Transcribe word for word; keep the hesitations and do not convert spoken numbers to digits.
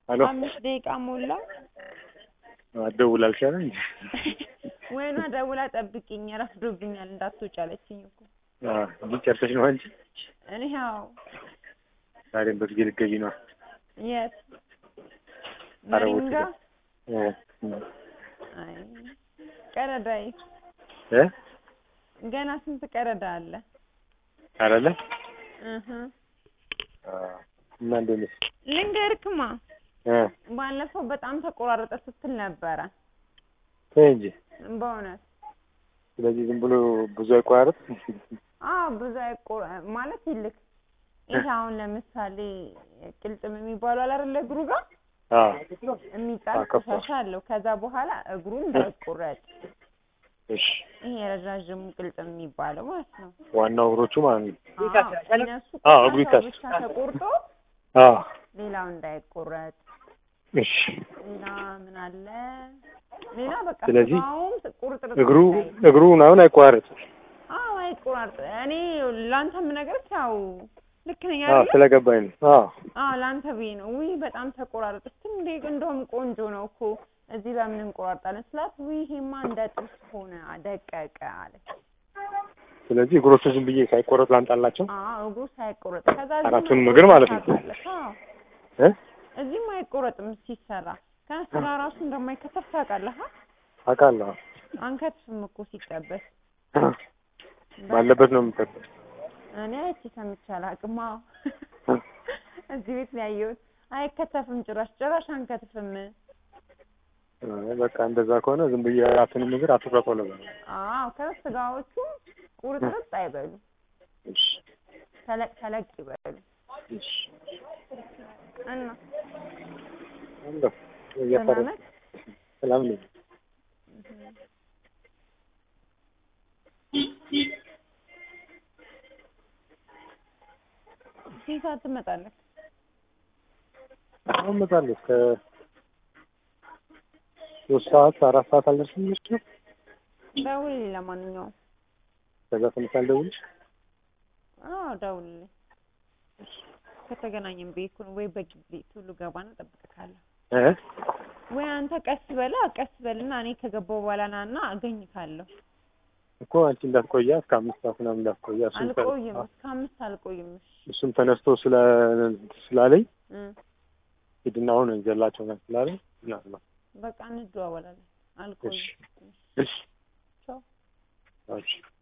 አሎ አምስት ደቂቃ ሞላ አደውላልሽ አይደል ወይና ደውላ ጠብቂኝ ረፍዶብኛል እንዳትወጪ አለችኝ እኮ አዎ ዲጨርሰሽ ነው አንቺ እኔ ያው ዛሬም በጊዜ ልትገቢ ነው የት ማሪንጋ አይ ቀረዳይ እ ገና ስንት ቀረዳ አለ አይደለ እህ እና እንደዚህ ልንገርክማ እ ባለፈው በጣም ተቆራረጠ ስትል ነበረ እንጂ በእውነት ስለዚህ ዝም ብሎ ብዙ አይቆራረጥ አዎ ብዙ አይቆራ ማለት ይልክ ይሄ አሁን ለምሳሌ ቅልጥም የሚባለው አይደለ እግሩ ጋር አዎ የሚጣል ተሻሻለው ከዛ በኋላ እግሩን እንዳይቆረጥ እሺ ይሄ ረጃጅሙ ቅልጥም የሚባለው ማለት ነው ዋናው እግሮቹ ማለት ነው እነሱ አዎ እግሩ ይታሽ ተቆርጦ አዎ ሌላው እንዳይቆረጥ እሺ ሌላ ምን አለ ሌላ በቃ ስለዚህ ቁርጥርጥ እግሩ እግሩ ምናምን አይቆራረጥ አዎ አይቆራረጥ እኔ ላንተም ነገር ያው ልክ ነኝ አዎ አይደል ስለገባኝ ነው አዎ አዎ ላንተ ቢይ ነው ውይ በጣም ተቆራረጥ እንዴ እንደውም ቆንጆ ነው እኮ እዚህ በምን እንቆራርጣለን ስላት ውይ ይሄማ እንደ ጥርስ ሆነ አደቀቀ አለች ስለዚህ እግሮቹ ዝም ብዬ ሳይቆረጥ ላንጣላቸው አዎ እግሩ ሳይቆረጥ ከዛ አራቱን እግር ማለት ነው እ እዚህም አይቆረጥም ሲሰራ ከስራ ራሱ እንደማይከተፍ ታውቃለህ አውቃለሁ አንከትፍም እኮ ሲጠበስ ባለበት ነው የምትጠበስ እኔ አይቼ ሰምቻለሁ አቅማ እዚህ ቤት ላይ ያየሁት አይከተፍም ጭራሽ ጭራሽ አንከትፍም በቃ እንደዛ ከሆነ ዝም ብዬ አራቱን እግር አትቆረጠው ለምን አዎ ከስጋዎቹ ቁርጥርጥ አይበሉ እሺ ተለቅ ተለቅ ይበሉ እሺ እና አንተ ያፈረ ሰላም ነኝ ሲሳት ትመጣለህ አሁን እመጣለሁ ከ ሶስት ሰዓት አራት ሰዓት አልደርስም ነው ደውልልኝ ለማንኛውም ከዛ ተመሳል ደውልሽ አዎ ደውልልኝ ከተገናኘን ቤቱን ወይ በግቢ ሁሉ ገባና ጠብቀካለሁ እ ወይ አንተ ቀስ በላ ቀስ በልና እኔ ከገባው በኋላ ናና አገኝካለሁ እኮ አንቺ እንዳትቆያ እስከ አምስት ሰዓት ምናምን እንዳትቆያ እሱም አልቆይም እስከ አምስት አልቆይም እሱም ተነስቶ ስለ ስላለኝ እ ሂድና አሁን እንዘላቸው ነው ስላለኝ ነው በቃ እንደዋወላለን አልቆይም እሺ እሺ ቻው እሺ